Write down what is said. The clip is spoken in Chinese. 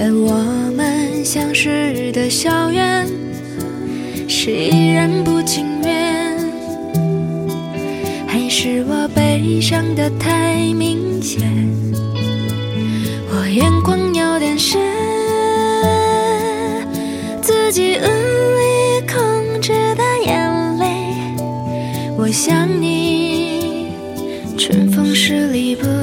在我们相识的校园，是依然不情愿，还是我悲伤的太明显？我眼眶有点湿，自己无力控制的眼泪。我想你，春风十里不